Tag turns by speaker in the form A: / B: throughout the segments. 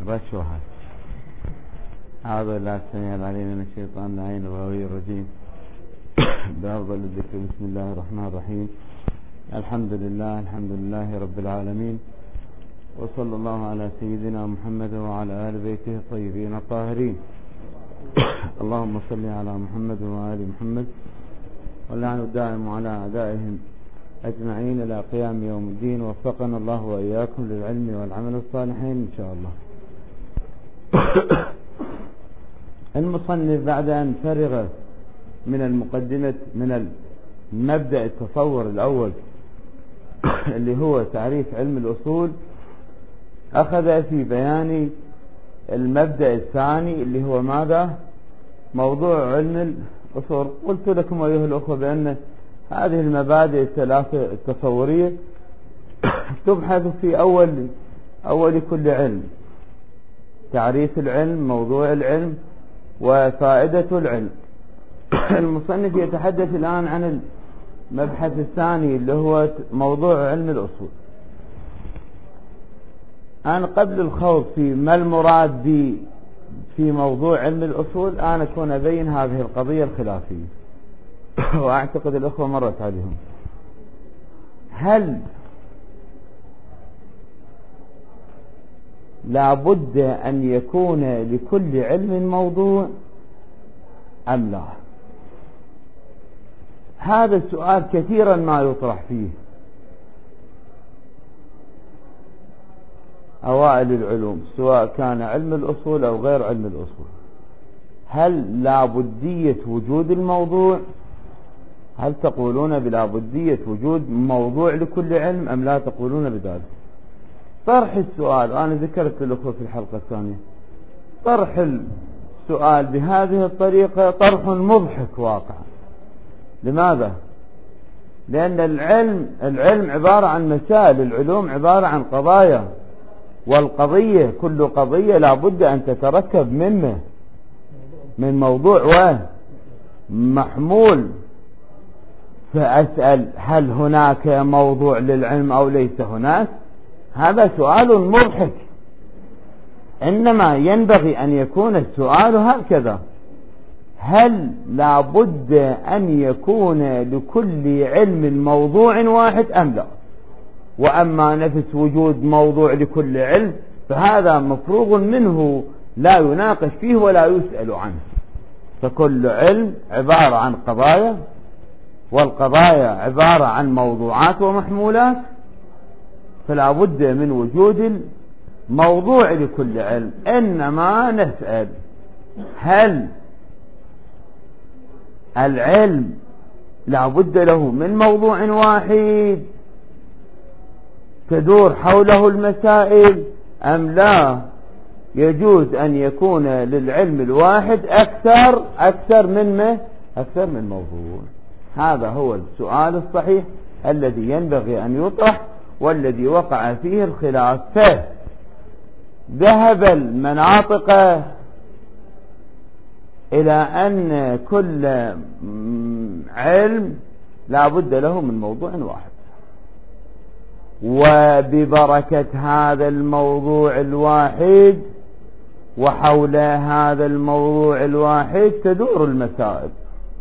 A: رشوها. أعوذ بالله السميع العليم من الشيطان اللعين الغوي الرجيم. بأفضل الذكر بسم الله الرحمن الرحيم. الحمد لله رب العالمين، وصلى الله على سيدنا محمد وعلى آل بيته الطيبين الطاهرين. اللهم صل على محمد وآل محمد، واللعن الدائم على أعدائهم أجمعين إلى قيام يوم الدين. وفقنا الله وإياكم للعلم والعمل الصالحين إن شاء الله. المصنف بعد أن فرغ من المقدمة من المبدأ التصور الأول اللي هو تعريف علم الأصول، أخذ في بيان المبدأ الثاني اللي هو ماذا؟ موضوع علم الأصول. قلت لكم أيها الأخوة بأن هذه المبادئ الثلاثة التصورية تبحث في أول كل علم: تعريف العلم، موضوع العلم، وفائدة العلم. المصنف يتحدث الآن عن المبحث الثاني اللي هو موضوع علم الأصول. أنا قبل الخوض في ما المراد في موضوع علم الأصول أنا أكون أبين هذه القضية الخلافية، وأعتقد الأخوة مرت عليهم. هل لابد أن يكون لكل علم موضوع أم لا؟ هذا السؤال كثيرا ما يطرح فيه أوائل العلوم، سواء كان علم الأصول أو غير علم الأصول. هل لابدية وجود الموضوع؟ هل تقولون بلابدية وجود موضوع لكل علم أم لا تقولون بذلك؟ طرح السؤال، أنا ذكرت للأخوة في الحلقة الثانية، طرح السؤال بهذه الطريقة طرح مضحك واقعا. لماذا؟ لأن العلم عبارة عن مسائل، العلوم عبارة عن قضايا، والقضية كل قضية لابد أن تتركب من موضوع ومحمول. فأسأل: هل هناك موضوع للعلم أو ليس هناك؟ هذا سؤال مضحك. إنما ينبغي أن يكون السؤال هكذا: هل لابد أن يكون لكل علم موضوع واحد أم لا؟ وأما نفس وجود موضوع لكل علم فهذا مفروغ منه، لا يناقش فيه ولا يسأل عنه. فكل علم عبارة عن قضايا، والقضايا عبارة عن موضوعات ومحمولات، فلا بد من وجود الموضوع لكل علم. إنما نسأل: هل العلم لا بد له من موضوع واحد تدور حوله المسائل، أم لا يجوز أن يكون للعلم الواحد أكثر من موضوع؟ هذا هو السؤال الصحيح الذي ينبغي أن يطرح، والذي وقع فيه الخلاف. ذهب المناطق إلى أن كل علم لا بد له من موضوع واحد، وببركة هذا الموضوع الواحد وحول هذا الموضوع الواحد تدور المسائل،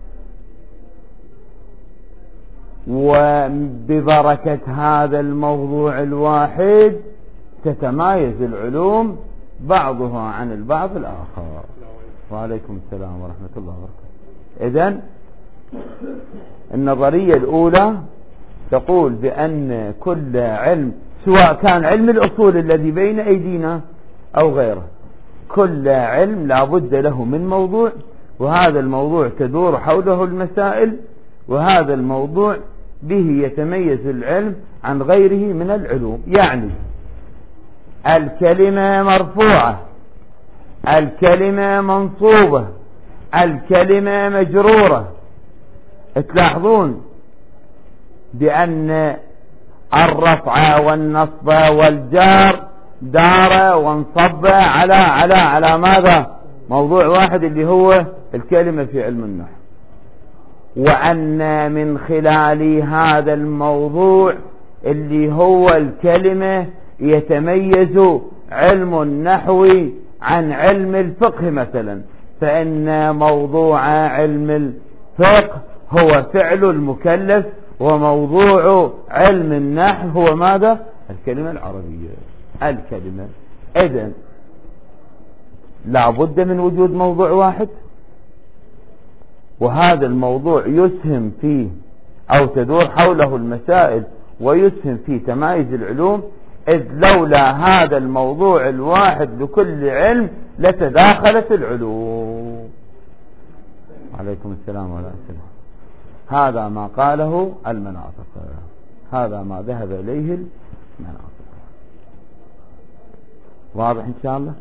A: وببركة هذا الموضوع الواحد تتمايز العلوم بعضها عن البعض الآخر. وعليكم السلام ورحمة الله وبركاته. إذن النظرية الأولى تقول بأن كل علم، سواء كان علم الأصول الذي بين أيدينا أو غيره، كل علم لا بد له من موضوع، وهذا الموضوع تدور حوله المسائل، وهذا الموضوع به يتميز العلم عن غيره من العلوم. يعني الكلمة مرفوعة، الكلمة منصوبة، الكلمة مجرورة. تلاحظون بأن الرفع والنصب والجار دار وانصب على ماذا؟ موضوع واحد اللي هو الكلمة في علم النحو. وأن من خلال هذا الموضوع اللي هو الكلمة يتميز علم النحو عن علم الفقه مثلا، فإن موضوع علم الفقه هو فعل المكلف، وموضوع علم النحو هو ماذا؟ الكلمة العربية. الكلمة. إذن لا بد من وجود موضوع واحد، وهذا الموضوع يسهم فيه أو تدور حوله المسائل ويسهم في تمايز العلوم، إذ لولا هذا الموضوع الواحد لكل علم لتداخلت العلوم. عليكم السلام ورحمة الله. هذا ما قاله المناطق، هذا ما ذهب إليه المناطق. واضح إن شاء الله.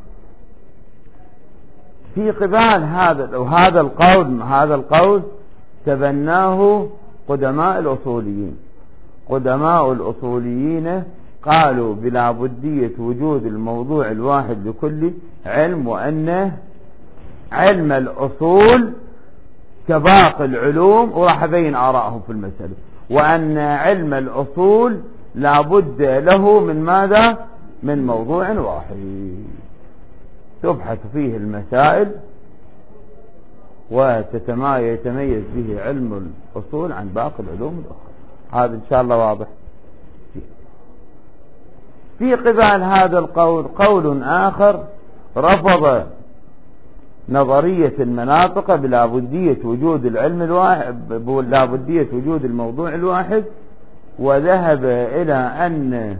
A: في قبال هذا القول تبناه قدماء الأصوليين. قدماء الأصوليين قالوا بلا بدية وجود الموضوع الواحد لكل علم، وأن علم الأصول كباقي العلوم، وراح أبين آرائهم في المسألة، وأن علم الأصول لا بد له من ماذا؟ من موضوع واحد تبحث فيه المسائل ويتميز به علم الأصول عن باقي العلوم الأخرى. هذا إن شاء الله واضح. في قبال هذا القول قول آخر رفض نظرية المناطق بلا بدية وجود العلم الواحد، بلا بدية وجود الموضوع الواحد، وذهب إلى أن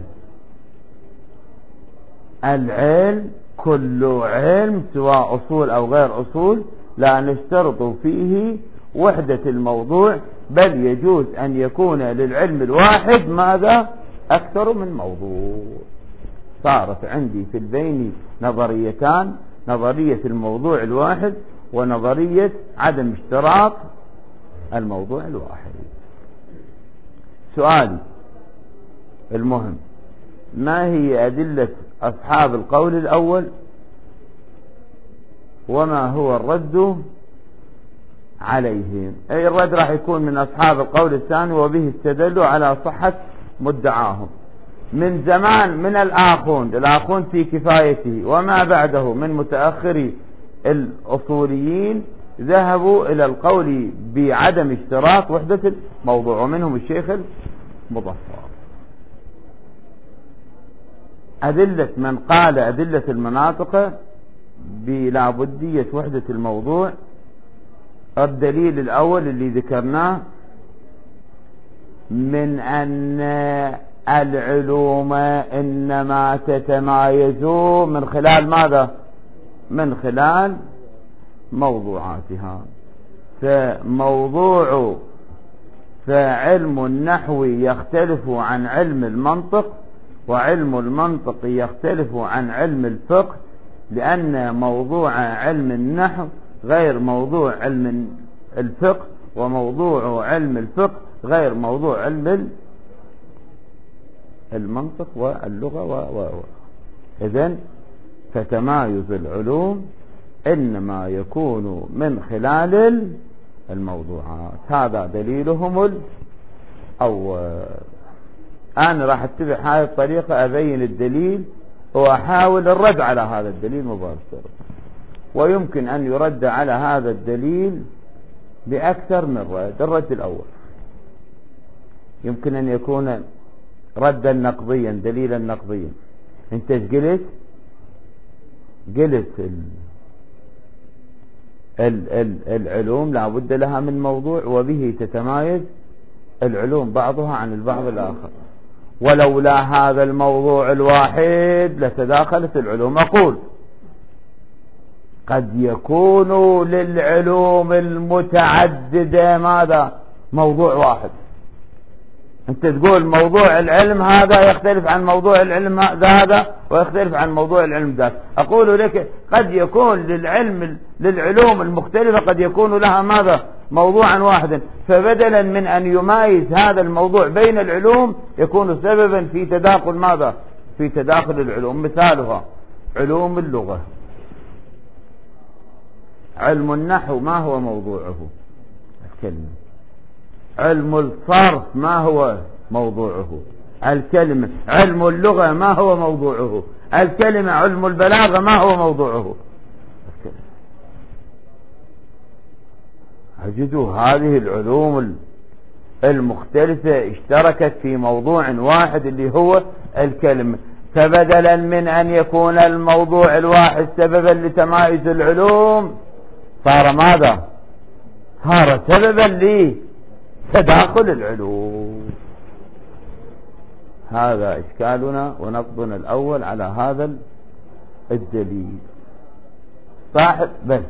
A: العلم كل علم سواء أصول أو غير أصول لا نشترط فيه وحدة الموضوع، بل يجوز أن يكون للعلم الواحد ماذا؟ أكثر من موضوع. صارت عندي في البين نظريتان، نظرية الموضوع الواحد ونظرية عدم اشتراط الموضوع الواحد. سؤالي المهم: ما هي أدلة أصحاب القول الأول، وما هو الرد عليهم؟ أي الرد راح يكون من أصحاب القول الثاني، وبه استدلوا على صحة مدعاهم من زمان من الآخوند في كفايته، وما بعده من متأخري الأصوليين ذهبوا إلى القول بعدم اشتراط وحدة الموضوع، ومنهم الشيخ المظفر. أدلة من قال أدلة المناطق بلا بدية وحدة الموضوع: الدليل الأول اللي ذكرناه من أن العلوم إنما تتمايز من خلال ماذا؟ من خلال موضوعاتها. فعلم النحو يختلف عن علم المنطق، وعلم المنطق يختلف عن علم الفقه، لأن موضوع علم النحو غير موضوع علم الفقه، وموضوع علم الفقه غير موضوع علم المنطق واللغة إذن فتمايز العلوم إنما يكون من خلال الموضوعات. هذا دليلهم الأول. أنا راح اتبع هذه الطريقة، أبين الدليل وأحاول الرد على هذا الدليل مباشرة، ويمكن أن يرد على هذا الدليل بأكثر من رد. الرد الأول يمكن أن يكون ردا نقضيا، دليلا نقضيا. انت قلت العلوم لا بد لها من موضوع، وبه تتمايز العلوم بعضها عن البعض الآخر، ولولا هذا الموضوع الواحد لتداخلت العلوم. أقول قد يكون للعلوم المتعددة ماذا؟ موضوع واحد. انت تقول موضوع العلم هذا يختلف عن موضوع العلم هذا، ويختلف عن موضوع العلم ذاك. اقول لك قد يكون للعلوم المختلفة قد يكون لها ماذا؟ موضوعا واحدا، فبدلا من ان يمايز هذا الموضوع بين العلوم يكون سببا في تداخل ماذا؟ في تداخل العلوم. مثالها علوم اللغة. علم النحو ما هو موضوعه؟ الكلمة. علم الصرف ما هو موضوعه؟ الكلمة. علم اللغة ما هو موضوعه؟ الكلمة علم البلاغة ما هو موضوعه؟ أجدوا هذه العلوم المختلفة اشتركت في موضوع واحد اللي هو الكلمة، فبدلا من أن يكون الموضوع الواحد سببا لتمايز العلوم صار ماذا؟ صار سببا لتداخل العلوم. هذا إشكالنا ونقضنا الأول على هذا الدليل. صاحب بس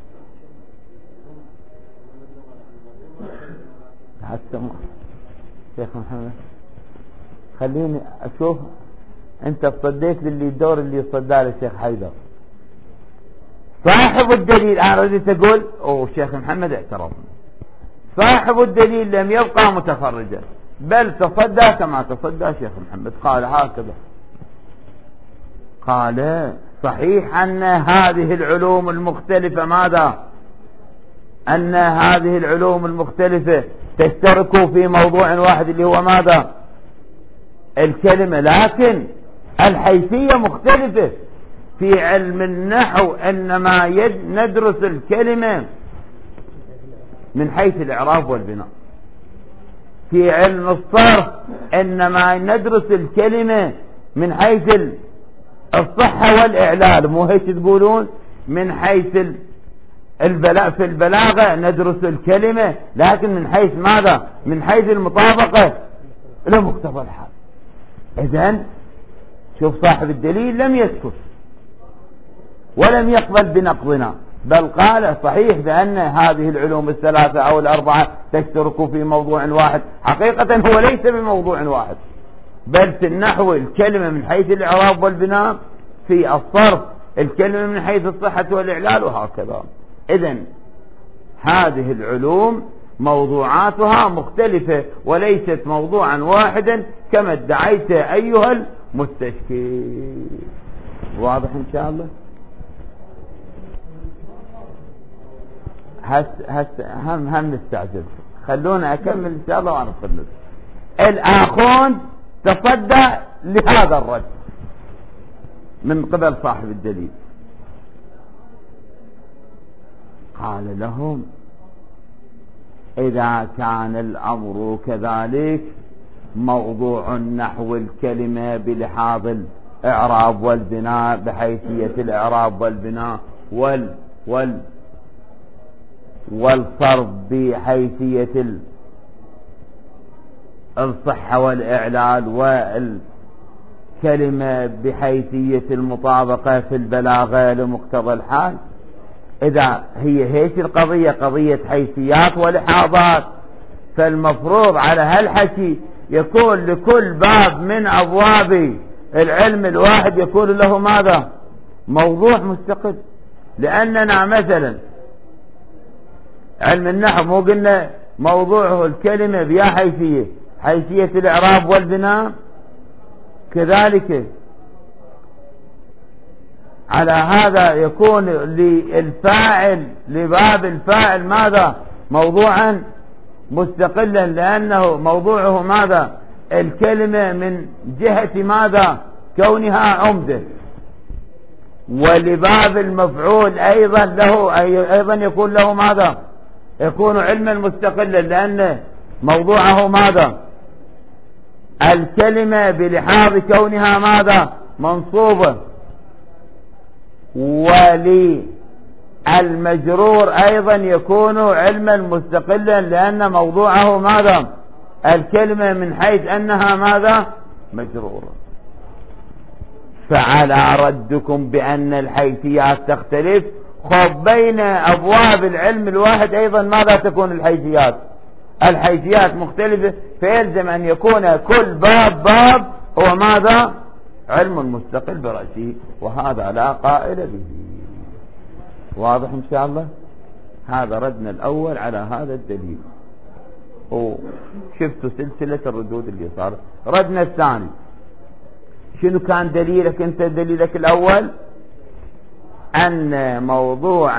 A: حتى شيخ محمد خليني أشوف أنت صديت للي الدور اللي صداه للشيخ حيدر صاحب الدليل. أنا رديت أقول الشيخ محمد اعترض. صاحب الدليل لم يبقى متفرجا بل تصدى كما تصدى شيخ محمد. قال هكذا، قال صحيح أن هذه العلوم المختلفة ماذا؟ أن هذه العلوم المختلفة تشترك في موضوع واحد اللي هو ماذا؟ الكلمة، لكن الحيثية مختلفة. في علم النحو إنما ندرس الكلمة من حيث الإعراب والبناء. في علم الصرف إنما ندرس الكلمة من حيث الصحة والإعلال، مو هيك تقولون؟ من حيث في البلاغة ندرس الكلمة لكن من حيث ماذا؟ من حيث المطابقة لمقتضى الحال. إذن شوف صاحب الدليل لم يسكت ولم يقبل بنقضنا، بل قال صحيح بأن هذه العلوم الثلاثة أو الأربعة تشترك في موضوع واحد. حقيقة هو ليس بموضوع واحد، بل في النحو الكلمة من حيث الإعراب والبناء، في الصرف الكلمة من حيث الصحة والإعلال، وهكذا. إذن هذه العلوم موضوعاتها مختلفة وليست موضوعا واحدا كما ادعيت أيها المستشكي. واضح إن شاء الله؟ هم نستعجل، خلونا أكمل إن شاء الله وأنا أصلي. الآخون تصدى لهذا الرد من قبل صاحب الدليل، قال لهم إذا كان الأمر كذلك موضوع نحو الكلمة بلحاظ الإعراب والبناء بحيثية الإعراب والبناء والصرف بحيثية الصحة والإعلال، والكلمة بحيثية المطابقة في البلاغة لمقتضى الحال. إذا هي هيك القضية قضية حيثيات ولحاظات، فالمفروض على هالحكي يكون لكل باب من أبواب العلم الواحد يكون له ماذا؟ موضوع مستقل. لأننا مثلا علم النحو مو قلنا موضوعه الكلمة بيا حيثية الإعراب والبناء، كذلك على هذا يكون للفاعل لباب الفاعل ماذا؟ موضوعا مستقلا، لأنه موضوعه ماذا؟ الكلمة من جهة ماذا؟ كونها عمدة. ولباب المفعول أيضا يكون له ماذا؟ يكون علما مستقلا، لأن موضوعه ماذا؟ الكلمة بلحاظ كونها ماذا؟ منصوبة. وللمجرور أيضا يكون علما مستقلا، لأن موضوعه ماذا؟ الكلمة من حيث أنها ماذا؟ مجرورة. فعلى ردكم بأن الحيثيات تختلف، خب بين أبواب العلم الواحد أيضا ماذا تكون الحيثيات مختلفة، فيلزم أن يكون كل باب هو ماذا؟ علم مستقل برأسه، وهذا لا قائل به. واضح إن شاء الله؟ هذا ردنا الأول على هذا الدليل، وشفتوا سلسلة الردود اللي صارت. ردنا الثاني، شنو كان دليلك أنت؟ دليلك الأول أن موضوع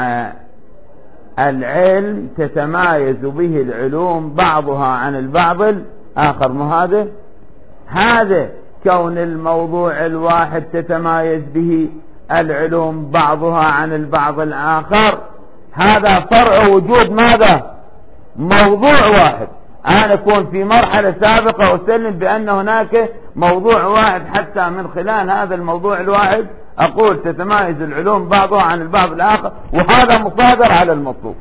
A: العلم تتمايز به العلوم بعضها عن البعض الآخر. مو هذا كون الموضوع الواحد تتمايز به العلوم بعضها عن البعض الآخر، هذا فرع وجود ماذا؟ موضوع واحد. أنا أكون في مرحلة سابقة أسلم بأن هناك موضوع واحد، حتى من خلال هذا الموضوع الواحد أقول تتمايز العلوم بعضها عن البعض الآخر، وهذا مصادر على المطلوب.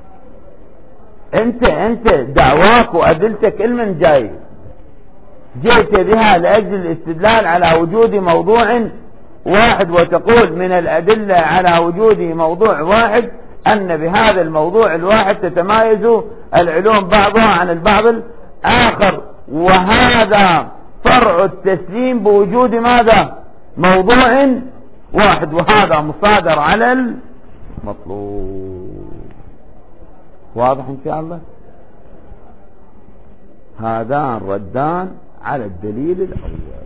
A: أنت دعواك وأدلتك علم جاي جئت بها لأجل الاستدلال على وجود موضوع واحد، وتقول من الأدلة على وجود موضوع واحد أن بهذا الموضوع الواحد تتمايز العلوم بعضها عن البعض الآخر، وهذا فرع التسليم بوجود ماذا؟ موضوع واحد، وهذا مصادر على المطلوب. واضح إن شاء الله؟ هذان ردان على الدليل الأول.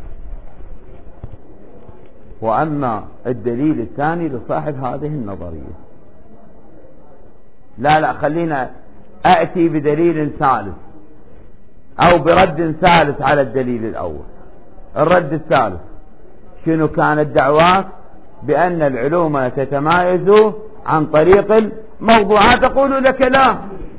A: وأما الدليل الثاني لصاحب هذه النظرية، لا خلينا أأتي بدليل ثالث أو برد ثالث على الدليل الأول. الرد الثالث شنو كانت دعواك؟ بأن العلوم تتمايز عن طريق الموضوعات. أقول لك لا،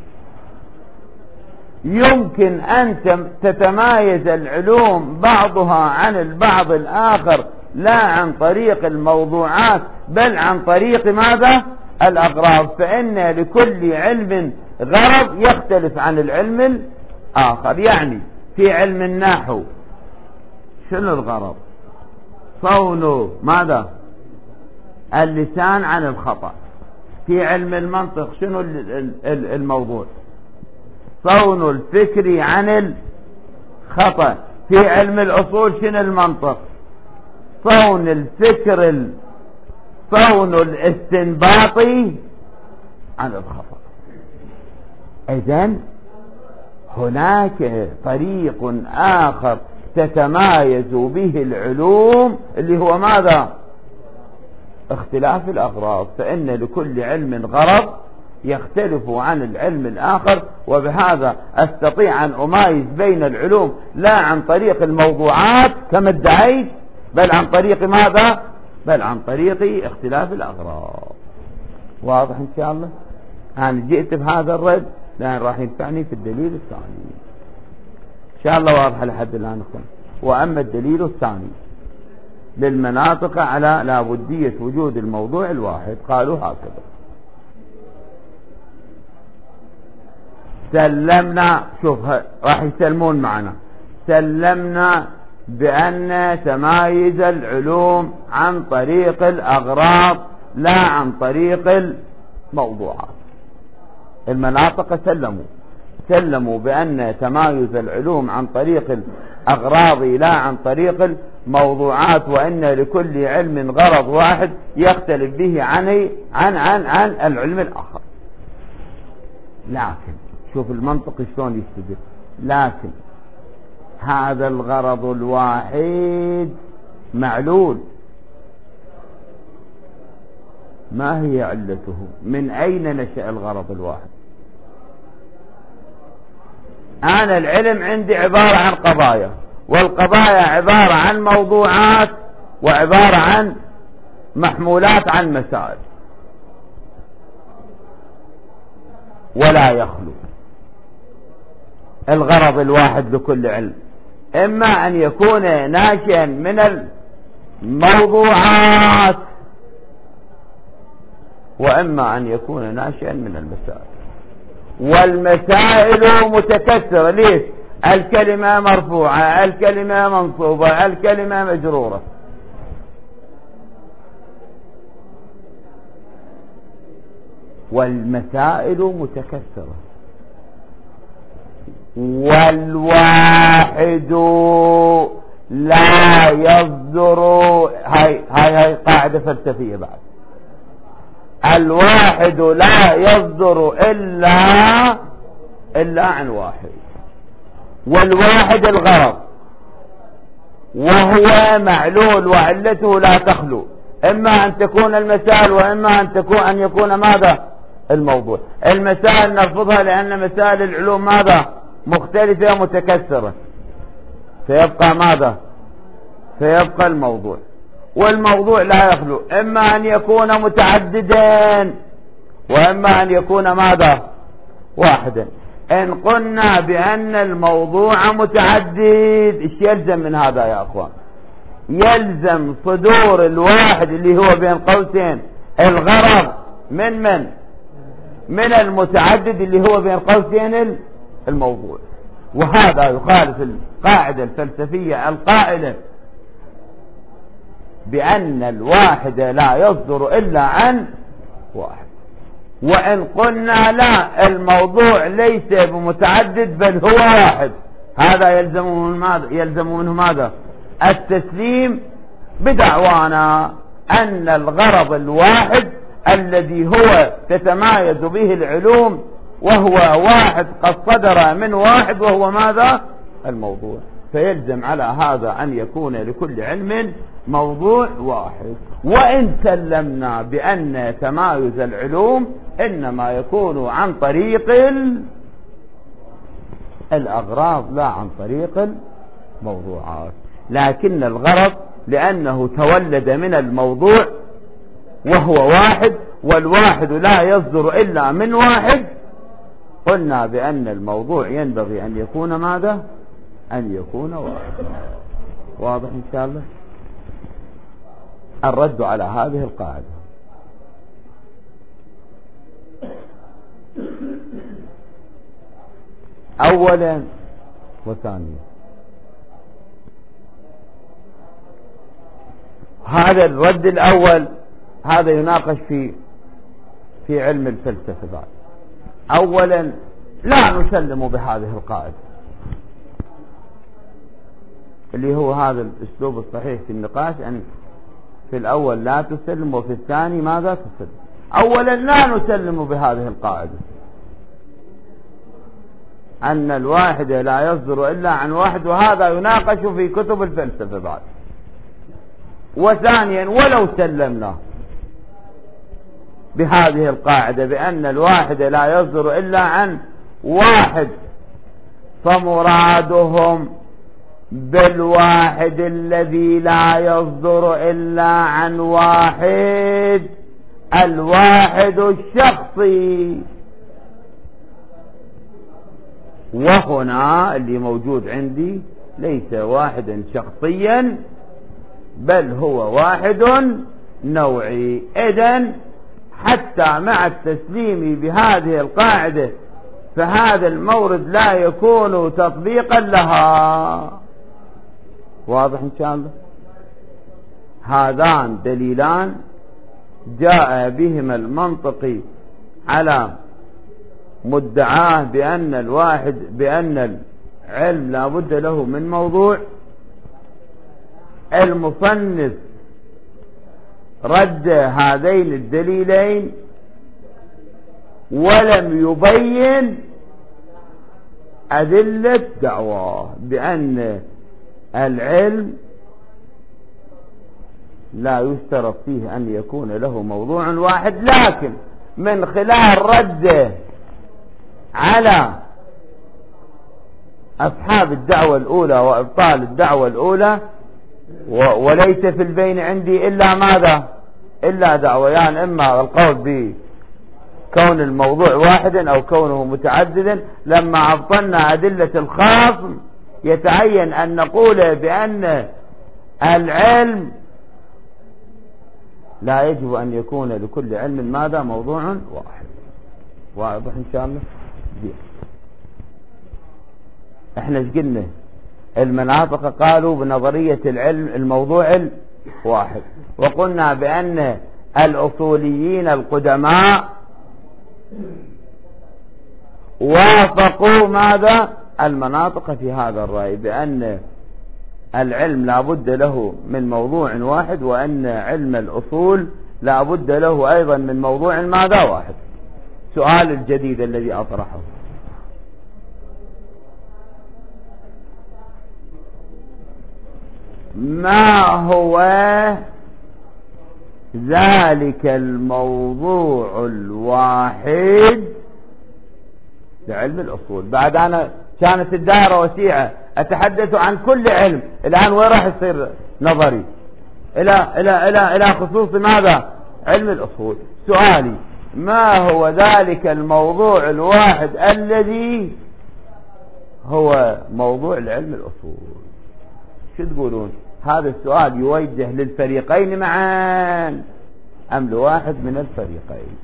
A: يمكن أن تتمايز العلوم بعضها عن البعض الآخر لا عن طريق الموضوعات بل عن طريق ماذا؟ الأغراض. فإن لكل علم غرض يختلف عن العلم الآخر. يعني في علم النحو شنو الغرض؟ صون ماذا؟ اللسان عن الخطأ. في علم المنطق شنو الموضوع؟ صون الفكر عن الخطأ. في علم الأصول شنو المنطق؟ صون الفكر صون الاستنباط عن الخطأ. إذن هناك طريق آخر تتمايز به العلوم اللي هو ماذا؟ اختلاف الأغراض. فإن لكل علم غرض يختلف عن العلم الآخر، وبهذا أستطيع أن أمايز بين العلوم لا عن طريق الموضوعات كما ادعيت، بل عن طريق ماذا؟ بل عن طريق اختلاف الأغراض. واضح إن شاء الله؟ أنا جئت بهذا الرد لأن راح ينفعني في الدليل الثاني إن شاء الله. واضح لحد الآن. وأما الدليل الثاني للمناطق على لابدية وجود الموضوع الواحد، قالوا هكذا: سلمنا، شوف راح يسلمون معنا، سلمنا بأن تمايز العلوم عن طريق الأغراض لا عن طريق الموضوعات. المناطق سلموا بأن تمايز العلوم عن طريق الأغراض لا عن طريق الموضوعات، وأن لكل علم غرض واحد يختلف به عن العلم الآخر. لكن شوف المنطق شلون يستدل. لكن هذا الغرض الواحد معلول. ما هي علته؟ من أين نشأ الغرض الواحد؟ أنا العلم عندي عبارة عن قضايا، والقضايا عبارة عن موضوعات، وعبارة عن محمولات عن مسائل، ولا يخلو الغرض الواحد لكل علم إما أن يكون ناشئا من الموضوعات، وإما أن يكون ناشئا من المسائل. والمسائل متكسرة. ليش؟ الكلمة مرفوعة، الكلمة منصوبة، الكلمة مجرورة. والمسائل متكسرة. والواحد لا يصدر، هاي قاعدة فلسفية بعد. الواحد لا يصدر إلا عن واحد، والواحد الغرض، وهو معلول وعلته لا تخلو، إما أن تكون المسائل وإما أن يكون ماذا؟ الموضوع. المسائل نرفضها لأن مسائل العلوم ماذا؟ مختلفة متكسرة، فيبقى ماذا؟ فيبقى الموضوع. والموضوع لا يخلو إما أن يكون متعددا وإما أن يكون ماذا؟ واحدا. إن قلنا بأن الموضوع متعدد إيش يلزم من هذا يا أخوان؟ يلزم صدور الواحد اللي هو بين قوسين الغرض من المتعدد اللي هو بين قوسين الموضوع. وهذا يخالف القاعدة الفلسفية القائلة بأن الواحد لا يصدر إلا عن واحد. وإن قلنا لا، الموضوع ليس بمتعدد بل هو واحد، هذا يلزم منه ماذا؟ التسليم بدعوانا أن الغرض الواحد الذي هو تتمايز به العلوم وهو واحد قد صدر من واحد وهو ماذا؟ الموضوع. فيلزم على هذا أن يكون لكل علم موضوع واحد. وإن سلمنا بأن تمايز العلوم إنما يكون عن طريق الأغراض لا عن طريق الموضوعات، لكن الغرض لأنه تولد من الموضوع وهو واحد، والواحد لا يصدر إلا من واحد، قلنا بأن الموضوع ينبغي أن يكون ماذا؟ أن يكون واحد. واضح إن شاء الله؟ الرد على هذه القاعدة: أولا وثانيا، هذا الرد الأول هذا يناقش في علم الفلسفة بعد. أولا لا نسلم بهذه القاعدة اللي هو هذا الأسلوب الصحيح في النقاش، أن في الأول لا تسلم وفي الثاني ماذا تسلم. أولا لا نسلم بهذه القاعدة أن الواحد لا يصدر إلا عن واحد، وهذا يناقش في كتب الفلسفة بعد. وثانيا ولو سلمنا بهذه القاعدة بأن الواحد لا يصدر إلا عن واحد، فمرادهم بالواحد الذي لا يصدر إلا عن واحد الواحد الشخصي. وهنا اللي موجود عندي ليس واحدا شخصيا بل هو واحد نوعي. إذن حتى مع التسليم بهذه القاعدة فهذا المورد لا يكون تطبيقا لها. واضح إن شاء الله؟ هذان دليلان جاء بهما المنطقي على مدعاه بأن العلم لا بد له من موضوع. المصنف رد هذين الدليلين ولم يبين أدلة دعواه بأن العلم لا يشترط فيه أن يكون له موضوع واحد، لكن من خلال رده على أصحاب الدعوة الأولى وإبطال الدعوة الأولى، وليس في البين عندي إلا ماذا؟ إلا دعويان، إما القول بكون الموضوع واحدا أو كونه متعددا. لما أبطلنا أدلة الخاص يتعين أن نقول بأن العلم لا يجب أن يكون لكل علم ماذا؟ موضوع واحد. واضح إن شاء الله؟ احنا ايش قلنا؟ المناطق قالوا بنظرية العلم الموضوع الواحد، وقلنا بأن الأصوليين القدماء وافقوا ماذا؟ المناطق في هذا الرأي بأن العلم لا بد له من موضوع واحد، وأن علم الأصول لا بد له أيضا من موضوع ماذا؟ واحد. سؤال الجديد الذي أطرحه: ما هو ذلك الموضوع الواحد لعلم الأصول؟ بعد أنا كانت الدائرة وسيعة، أتحدث عن كل علم. الآن وين راح يصير نظري؟ إلى خصوص ماذا؟ علم الأصول. سؤالي: ما هو ذلك الموضوع الواحد الذي هو موضوع العلم الأصول؟ شو تقولون؟ هذا السؤال يوجه للفريقين معا أم لواحد من الفريقين؟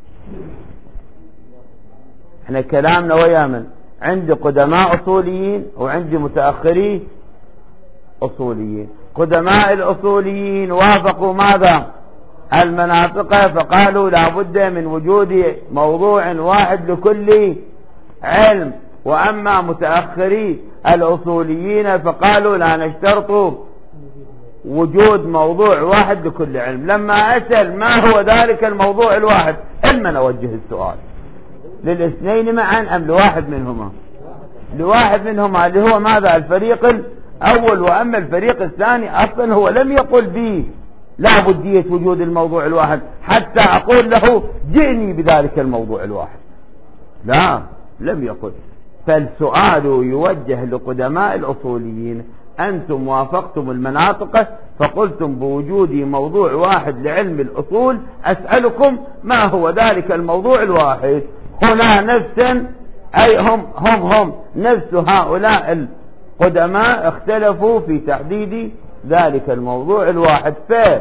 A: احنا كلامنا ويا من؟ عندي قدماء أصوليين وعندي متأخري أصوليين. قدماء الأصوليين وافقوا ماذا؟ المناطق، فقالوا لا بد من وجود موضوع واحد لكل علم. وأما متأخري الأصوليين فقالوا لا نشترط وجود موضوع واحد لكل علم. لما أسأل ما هو ذلك الموضوع الواحد، لمن أوجه السؤال؟ للاثنين معا أم لواحد منهما؟ لواحد منهما اللي هو ماذا؟ الفريق الأول. وأما الفريق الثاني أصلا هو لم يقل به لا بدية وجود الموضوع الواحد حتى أقول له جئني بذلك الموضوع الواحد. لا، لم يقل. فالسؤال يوجه لقدماء الأصوليين: أنتم وافقتم المناطق فقلتم بوجود موضوع واحد لعلم الأصول، أسألكم ما هو ذلك الموضوع الواحد؟ هنا نفسا أي هم نفس هؤلاء القدماء اختلفوا في تحديد ذلك الموضوع الواحد.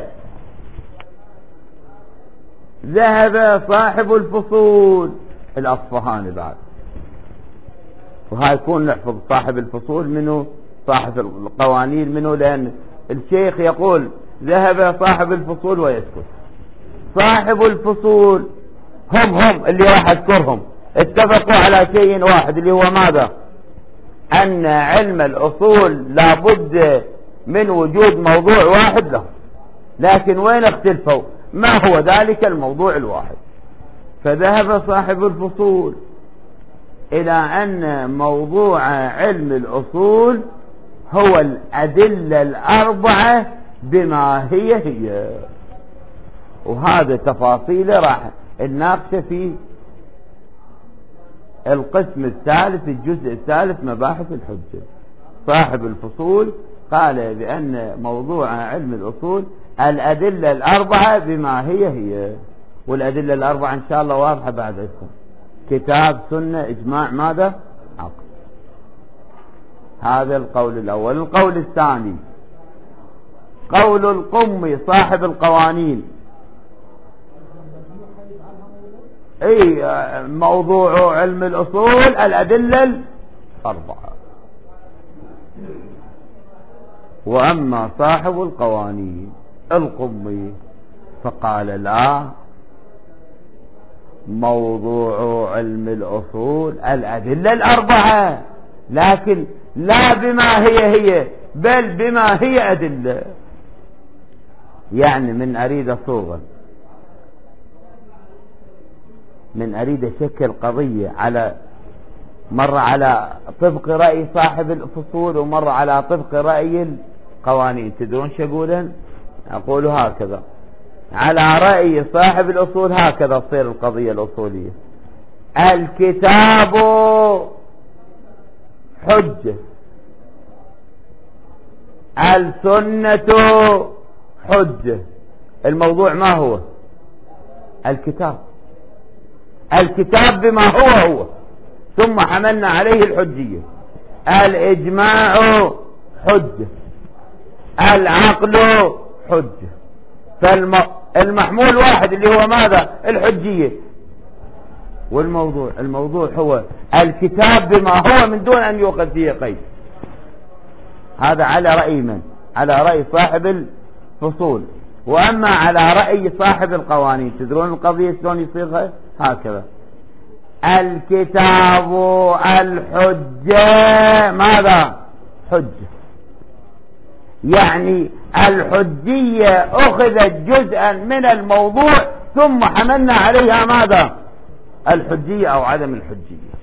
A: ذهب صاحب الفصول الأصفهاني بعد، وهاي يكون نحفظ صاحب الفصول منه، صاحب القوانين منه، لأن الشيخ يقول ذهب صاحب الفصول ويسكت. صاحب الفصول هم اللي راح أذكرهم اتفقوا على شيء واحد اللي هو ماذا؟ أن علم الأصول لابد من وجود موضوع واحد له. لكن وين اختلفوا؟ ما هو ذلك الموضوع الواحد؟ فذهب صاحب الفصول إلى أن موضوع علم الأصول هو الأدلة الأربعة بما هي. وهذا تفاصيل راح الناقشة في القسم الثالث الجزء الثالث مباحث الحجة. صاحب الفصول قال بأن موضوع علم الأصول الأدلة الأربعة بما هي. والأدلة الأربعة إن شاء الله واضحة بعد اسم: كتاب، سنة، إجماع، ماذا؟ عقل. هذا القول الأول. القول الثاني قول القمي صاحب القوانين: موضوع علم الأصول الأدلة الأربعة. وأما صاحب القوانين القمي فقال لا، موضوع علم الأصول الأدلة الأربعة، لكن لا بما هي بل بما هي أدلة. يعني من أريد صوغا، من أريد شكل قضية على مرة على طبق رأي صاحب الفصول ومرة على طبق رأي القوانين. تدرون شو أقول هكذا: على رأي صاحب الأصول هكذا تصير القضية الأصولية: الكتاب حجة، السنة حجة. الموضوع ما هو؟ الكتاب بما هو ثم حملنا عليه الحجية. الإجماع حجة، العقل حجة. فالمحمول واحد اللي هو ماذا؟ الحجية. الموضوع هو الكتاب بما هو من دون أن يؤخذ فيه قيد. هذا على رأي من؟ على رأي صاحب الفصول. وأما على رأي صاحب القوانين تدرون القضية شلون يصيغها؟ هكذا: الكتاب الحجة ماذا؟ حجة. يعني الحجية أخذت جزءا من الموضوع ثم حملنا عليها ماذا؟ الحجية أو عدم الحجية.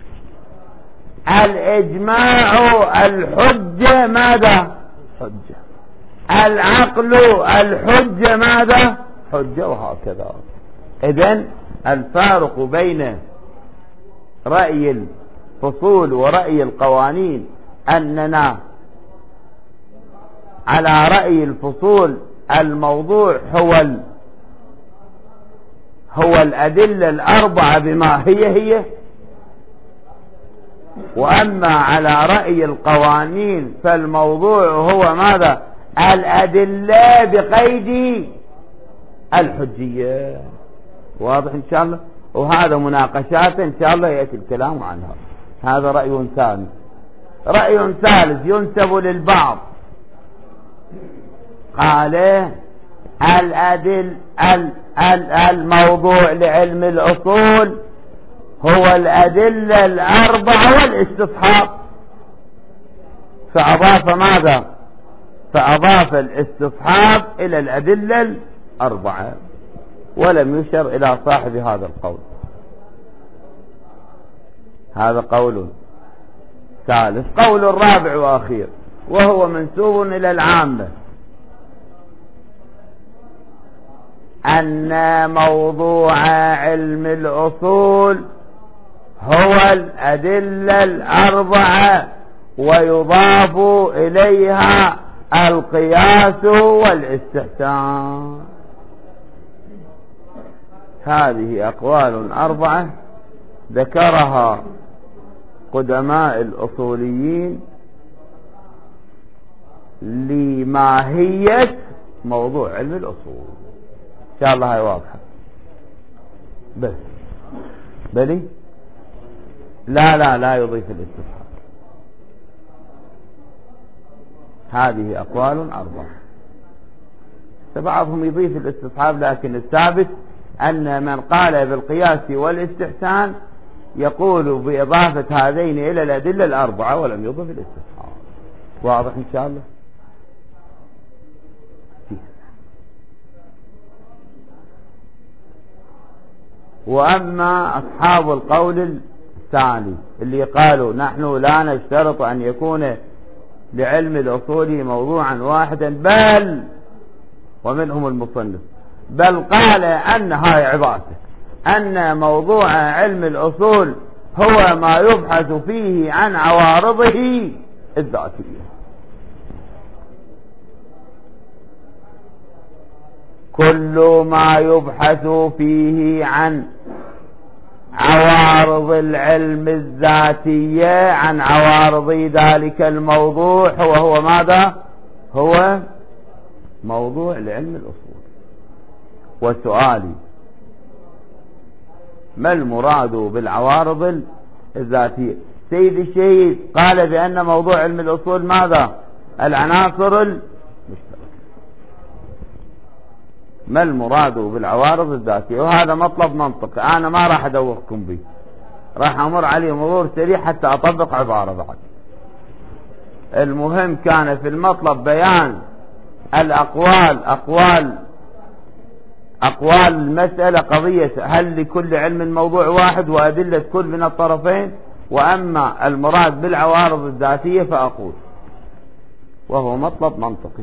A: الإجماع الحجة ماذا؟ حجة. العقل الحجة ماذا؟ حجة. وهكذا. إذن الفارق بين رأي الفصول ورأي القوانين أننا على رأي الفصول الموضوع هو الأدلة الأربعة بما هي، وأما على رأي القوانين فالموضوع هو ماذا؟ الأدلة بقيد الحجية. واضح إن شاء الله؟ وهذا مناقشات إن شاء الله يأتي الكلام عنها. هذا رأي ثاني. رأي ثالث ينسب للبعض، قال الموضوع لعلم الأصول هو الأدلة الأربعة والاستصحاب، فأضاف ماذا؟ فأضاف الاستصحاب إلى الأدلة الأربعة، ولم يشر إلى صاحب هذا القول. هذا قول ثالث. قول الرابع وأخير وهو منسوب إلى العامة، أن موضوع علم الأصول هو الأدلة الأربعة ويضاف إليها القياس والاستحسان. هذه أقوال أربعة ذكرها قدماء الأصوليين لماهية موضوع علم الأصول. إن شاء الله هي واضحة. بس بلي لا يضيف الاستصحاب. هذه أقوال أربعة. بعضهم يضيف الاستصحاب، لكن الثابت أن من قال بالقياس والاستحسان يقول بإضافة هذين إلى الأدلة الأربعة ولم يضف الاستصحاب. واضح إن شاء الله؟ وأما أصحاب القول الثاني اللي قالوا نحن لا نشترط أن يكون لعلم الأصول موضوعا واحدا، بل ومنهم المصنف بل قال أن هاي عبارته أن موضوع علم الأصول هو ما يبحث فيه عن عوارضه الذاتية. كل ما يبحث فيه عن عوارض العلم الذاتية عن عوارض ذلك الموضوع هو ماذا؟ هو موضوع لعلم الأصول. وسؤالي ما المراد بالعوارض الذاتية؟ سيد الشهيد قال بأن موضوع علم الأصول ماذا؟ العناصر المشتركة. ما المراد بالعوارض الذاتية؟ وهذا مطلب منطقي أنا ما راح أدوخكم به، راح أمر عليه مرور سريع حتى أطبق عبارة بعد. المهم كان في المطلب بيان أقوال المسألة قضية هل لكل علم موضوع واحد وأدلة كل من الطرفين، وأما المراد بالعوارض الذاتية فأقول وهو مطلب منطقي.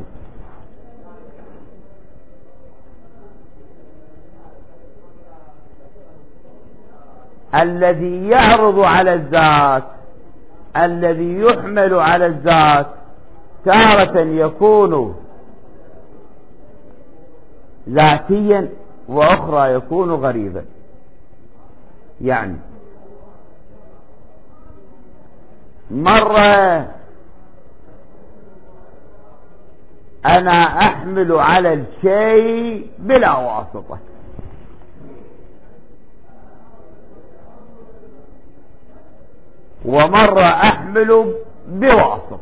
A: الذي يعرض على الذات الذي يحمل على الذات تارة يكون ذاتيا وأخرى يكون غريبا. يعني مرة أنا أحمل على الشيء بلا واسطة، ومرة أحمل بواسطة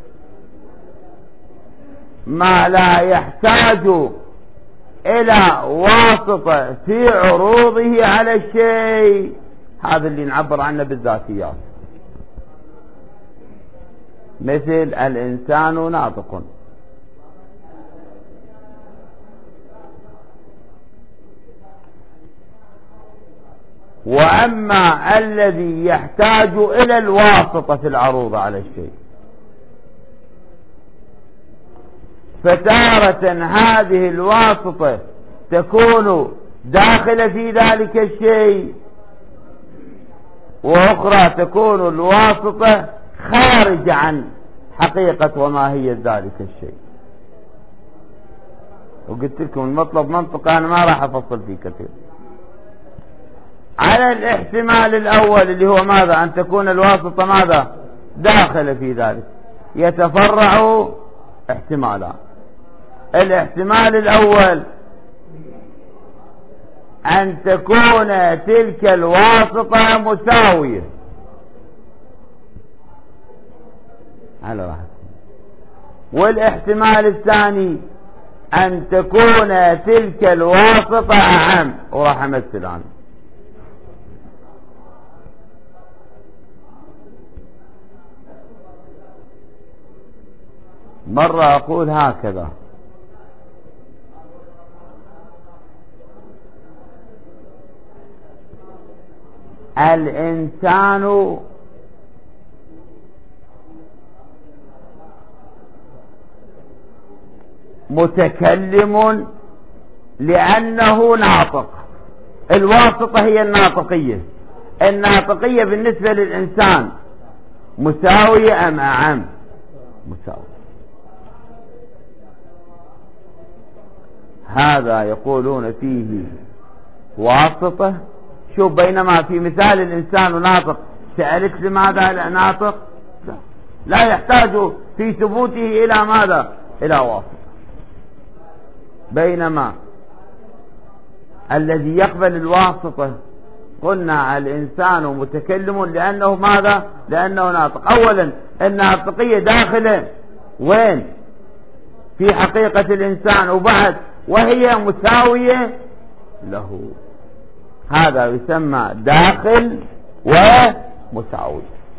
A: ما لا يحتاج إلى واسطة في عروضه على الشيء. هذا اللي نعبر عنه بالذاتيات، مثل الإنسان ناطق، وأما الذي يحتاج إلى الواسطة في العروض على الشيء فتارة هذه الواسطة تكون داخلة في ذلك الشيء، وأخرى تكون الواسطة خارج عن حقيقة وماهية ذلك الشيء. وقلت لكم المطلب منطقة أنا ما راح أفصل فيه كثير. على الاحتمال الأول اللي هو ماذا؟ أن تكون الواسطة ماذا؟ داخل في ذلك. يتفرع احتمالان. الاحتمال الأول أن تكون تلك الواسطة مساوية على راحتك. والاحتمال الثاني أن تكون تلك الواسطة أعم، وراح أمثل عنه. مرة أقول هكذا: الإنسان متكلم لأنه ناطق. الواسطة هي الناطقية. الناطقية بالنسبة للإنسان مساوية أم أعم؟ مساوية. هذا يقولون فيه واسطة. شوف، بينما في مثال الإنسان ناطق، سألت لماذا ناطق؟ لا يحتاج في ثبوته إلى ماذا؟ إلى واسطة. بينما الذي يقبل الواسطة قلنا الإنسان متكلم لأنه ماذا؟ لأنه ناطق. أولا الناطقية داخلة وين؟ في حقيقة الإنسان، وبعد وهي مساوية له. هذا يسمى داخل ومساوي.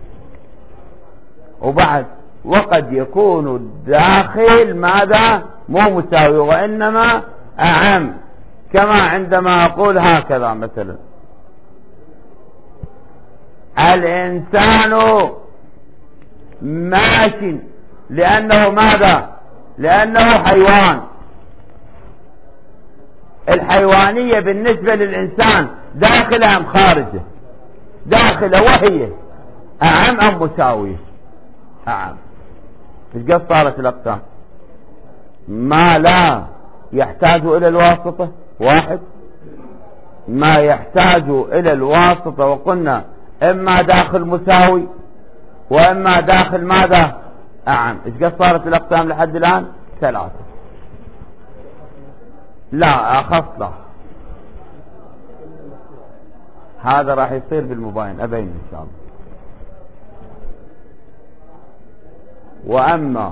A: وبعد وقد يكون الداخل ماذا؟ مو مساوي وإنما أعم، كما عندما أقول هكذا مثلا: الإنسان ماشي لأنه ماذا؟ لأنه حيوان. الحيوانية بالنسبة للإنسان داخلة أم خارجة؟ داخلة، وهي أعم أم مساوية؟ أعم. ايش قد صارت الأقسام؟ ما لا يحتاج إلى الواسطة واحد، ما يحتاج إلى الواسطة وقلنا إما داخل مساوي وإما داخل ماذا؟ أعم. ايش قد صارت الأقسام لحد الآن؟ 3. لا أخص لا، هذا راح يصير بالمباين أبين إن شاء الله. وأما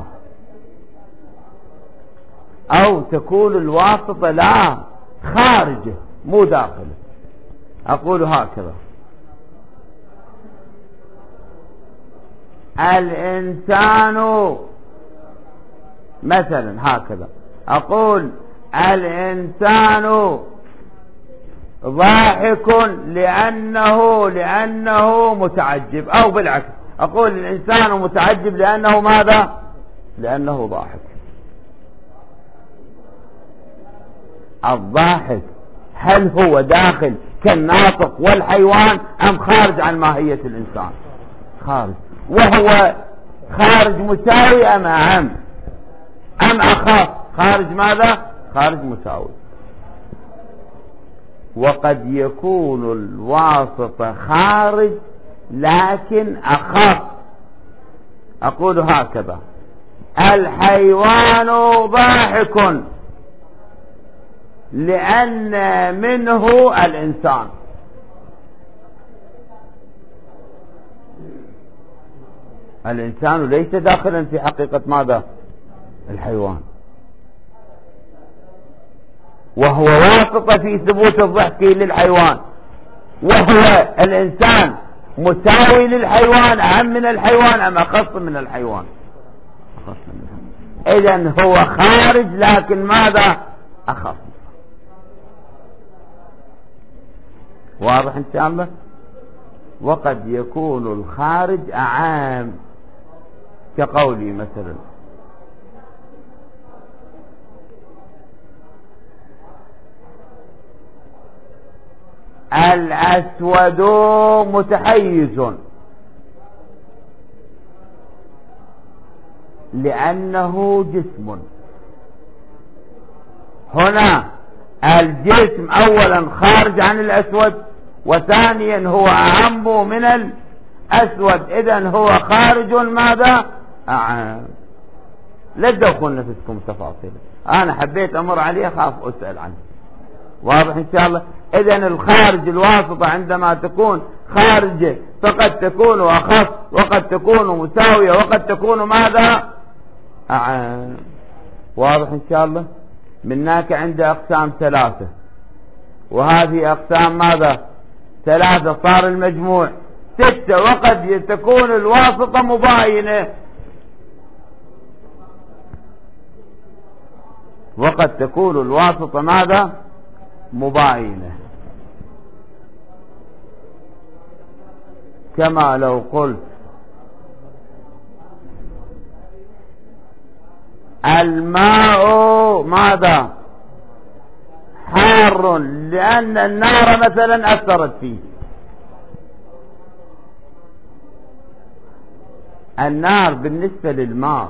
A: أو تكون الواسطة لا خارجة مو داخلة، أقول هكذا: الإنسان مثلا هكذا، أقول الإنسان ضاحك لأنه متعجب، أو بالعكس أقول الإنسان متعجب لأنه ماذا؟ لأنه ضاحك. الضاحك هل هو داخل كالناطق والحيوان أم خارج عن ماهية الإنسان؟ خارج. وهو خارج مساوي أم أعم أم أخف؟ خارج ماذا؟ خارج مساوي. وقد يكون الواسطة خارج لكن أخف. أقول هكذا: الحيوان ضاحك لأن منه الإنسان. الإنسان ليس داخلا في حقيقة ماذا؟ الحيوان، وهو واسطة في ثبوت الضحك للحيوان، وهو الإنسان مساوي للحيوان أهم من الحيوان أم أخص من الحيوان؟ إذن هو خارج لكن ماذا؟ أخص. واضح إن شاء الله؟ وقد يكون الخارج أعام، كقولي مثلا: الأسود متحيز. لأنه جسم. هنا الجسم أولا خارج عن الأسود، وثانيا هو أعم من الأسود، إذن هو خارج ماذا؟ أعم. لا تدخل نفسكم تفاصيل، أنا حبيت أمر عليه خاف أسأل عنه. واضح إن شاء الله. إذن الخارج الواسطة عندما تكون خارجة فقد تكون أخف، وقد تكون مساوية، وقد تكون ماذا؟ أعم. واضح إن شاء الله. منك عند أقسام ثلاثة، وهذه أقسام ماذا؟ ثلاثة، صار المجموع 6، وقد تكون الواسطة مباينة، وقد تكون الواسطة ماذا؟ مباينة. كما لو قلت الماء ماذا؟ حار، لأن النار مثلا أثرت فيه. النار بالنسبة للماء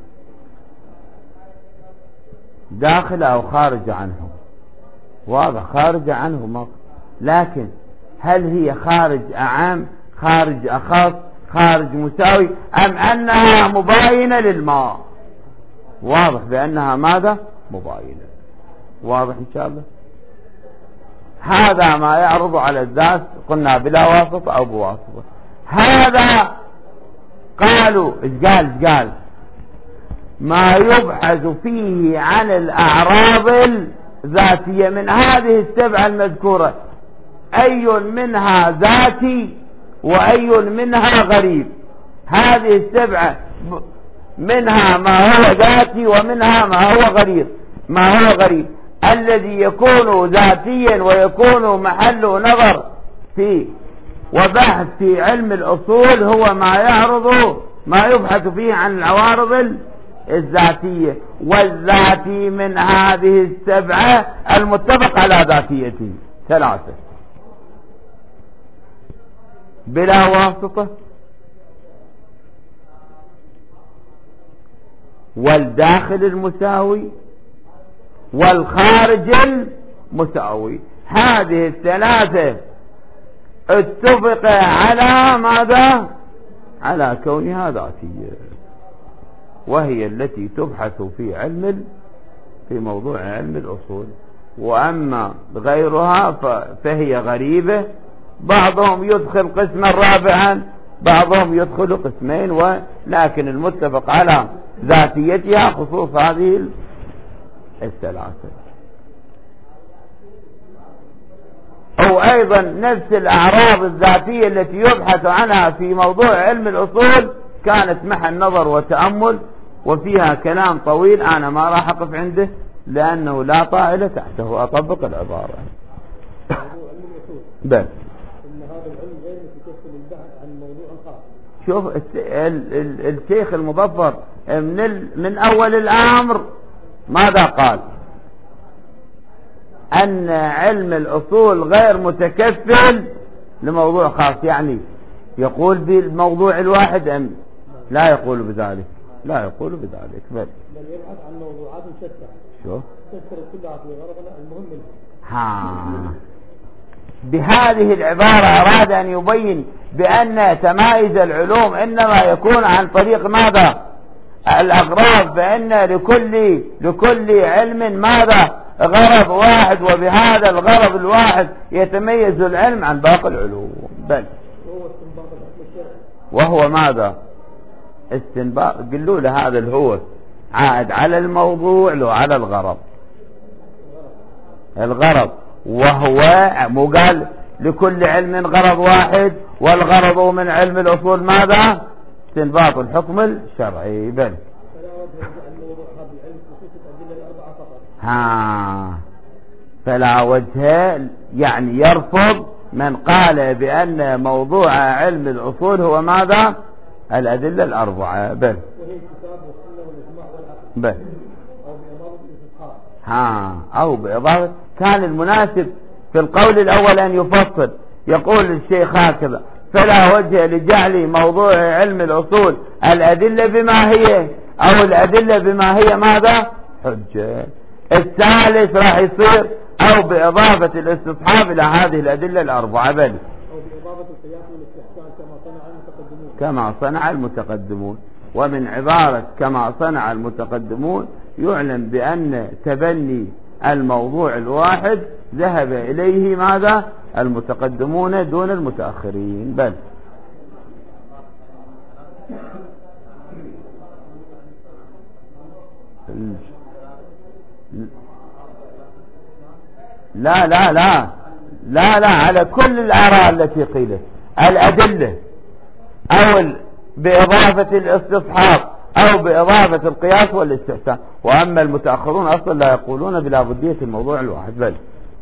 A: داخل أو خارج عنه؟ واضح خارج عنه ما. لكن هل هي خارج أعم، خارج أخف، خارج مساوي، أم أنها مباينة للماء؟ واضح بأنها ماذا؟ مباينة. واضح إن شاء الله. هذا ما يعرض على الذات، قلنا بلا واسطة أو بواسطة. هذا قالوا إيش قال ما يبحث فيه عن الأعراض الذاتية من هذه السبعة المذكورة، أي منها ذاتي وأي منها غريب. هذه السبعة منها ما هو ذاتي ومنها ما هو غريب. ما هو غريب الذي يكون ذاتيا ويكون محل نظر فيه وبحث في علم الأصول هو ما يعرض، ما يبحث فيه عن العوارض الذاتية. والذاتي من هذه السبعة المتفق على ذاتيته 3 بلا واسطة، والداخل المساوي، والخارج المساوي. هذه 3 اتفق على ماذا؟ على كونها ذاتية، وهي التي تبحث في موضوع علم الأصول. وأما غيرها فهي غريبة، بعضهم يدخل قسما رابعا، بعضهم يدخل قسمين، ولكن المتفق على ذاتيتها خصوص هذه 3. أو أيضا نفس الأعراض الذاتية التي يبحث عنها في موضوع علم الأصول كانت محل نظر وتأمل، وفيها كلام طويل أنا ما راح أقف عنده لأنه لا طائل تحته، أطبق العبارة. بس
B: إن هذا العلم غير متكفل البحث عن موضوع خاص.
A: شوف الشيخ المظفر من أول الأمر ماذا قال؟ أن علم الأصول غير متكفل لموضوع خاص، يعني يقول بالموضوع الواحد أم لا يقول بذلك؟ لا يقول بذلك، بل
B: يبحث عن موضوعات شتى.
A: شوف
B: تذكر كلها في غرضنا المهم
A: منها. بهذه العبارة أراد أن يبين بأن تمايز العلوم إنما يكون عن طريق ماذا؟ الأغراض، فإن لكل علم ماذا؟ غرض واحد، وبهذا الغرض الواحد يتميز العلم عن باقي العلوم. بل وهو ماذا؟ استنباط. قلوا له هذا الهو عائد على الموضوع لو على الغرض، وهو مو قال لكل علم غرض واحد، والغرض من علم الأصول ماذا؟ استنباط الحكم الشرعي. بل فلا وجه يعني يرفض من قال بأن موضوع علم الأصول هو ماذا؟ الأدلة الأربعة. بل أو بإضافة كان المناسب في القول الأول أن يفصل، يقول الشيخ هكذا: فلا وجه لجعل موضوع علم الأصول الأدلة بما هي أو الأدلة بما هي ماذا حجة. الثالث راح يصير أو بإضافة الاستصحاب إلى هذه الأدلة الأربعة، بل
B: أو بإضافة القياس والاستحسان كما صنع المتقدمون.
A: كما صنع المتقدمون. ومن عبارة كما صنع المتقدمون يعلم بأن تبني الموضوع الواحد ذهب إليه ماذا المتقدمون دون المتأخرين. بل لا لا لا لا لا على كل الآراء التي قيلت، الأدلة أو بإضافة الاستصحاب أو بإضافة القياس والاستحسان. وأما المتأخرون أصلا لا يقولون بلا بدية الموضوع الواحد. بل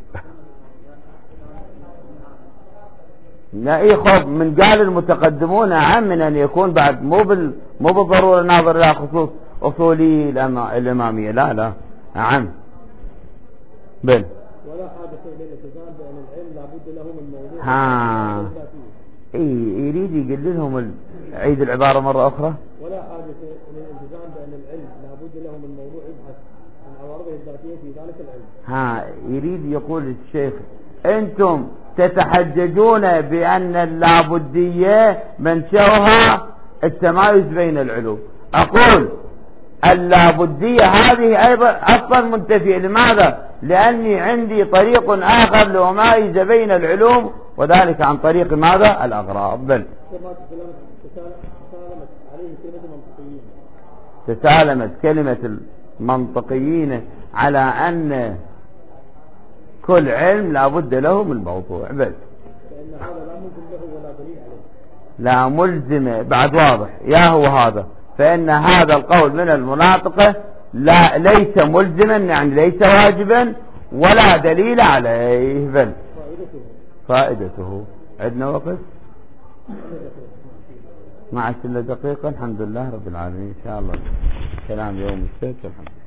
A: لا يخاف من قال المتقدمون عام من أن يكون بعد مو بالضرورة ناظر إلى خصوص أصولي الإمامية، لا لا عام. بل
B: ولا حاجة إلى الالتزام بأن العلم لابد له من موضوع.
A: يريد يقول لهم عيد العبارة مرة أخرى.
B: ولا حاجة إلى الالتزام بأن العلم لابد له من موضوع يبحث عن عوارضه الذاتية في ذلك العلم.
A: يريد يقول الشيخ أنتم تتحججون بأن اللابدية منشأها التمايز بين العلوم. أقول اللابدية هذه أيضا أصلا منتفية. لماذا؟ لأني عندي طريق آخر لأمايز بين العلوم، وذلك عن طريق ماذا الأغراض. بل تسالمت كلمة المنطقيين على أن كل علم لابد له من موضوع. بل
B: فإن هذا لا ملزم له ولا دليل عليه.
A: لا ملزم بعد واضح يا هو هذا. فإن هذا القول من المناطقة لا ليس ملزما، يعني ليس واجبا ولا دليل عليه. بل فائدته عندنا وقت مع 6 دقيقة. الحمد لله رب العالمين. إن شاء الله كلام يوم السبت. الحمد لله.